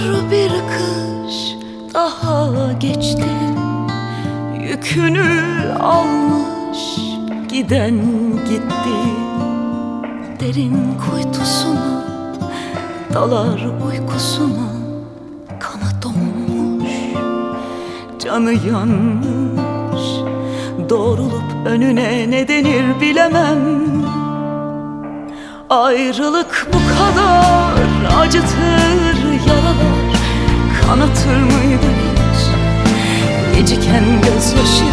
Bir kış daha geçti, yükünü almış giden gitti. Derin kuytusuna dalar uykusuna, kanı donmuş, canı yanmış. Doğrulup önüne ne denir bilemem. Ayrılık bu kadar acıtır, yaralar kanatır mıydı hiç? Geciken gözyaşı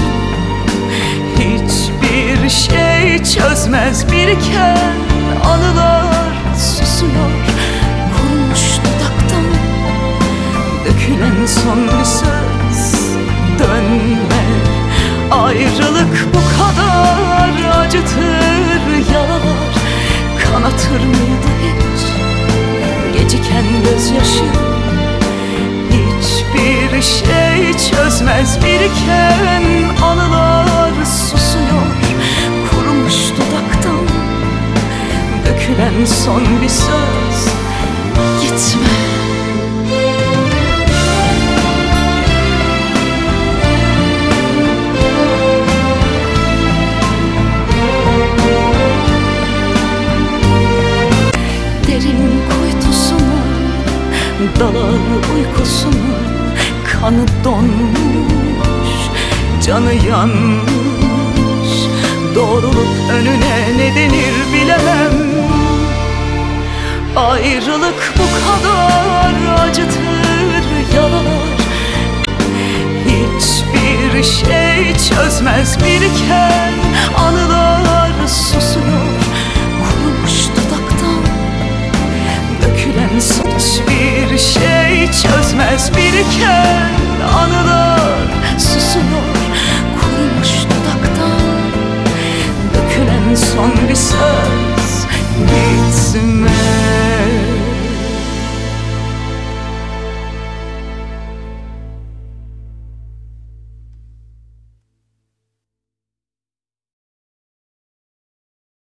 hiçbir şey çözmez. Biriken anılar susuyor, kurumuş dudaktan dökülen son bir söz, dönme. Ayrılık bu kadar acıtır, yaralar kanatır mıydı hiç? Geciken gözyaşı hiçbir şey çözmez. Biriken anılar susuyor, kurumuş dudaktan dökülen son bir söz, gitme. Derin kuytusuna dalar uykusuna, kanı donmuş, canı yanmış. Doğrulup önüne ne denir bilemem. Ayrılık bu kadar acıtır, yaralar hiçbir şey çözmez. Biriken anılar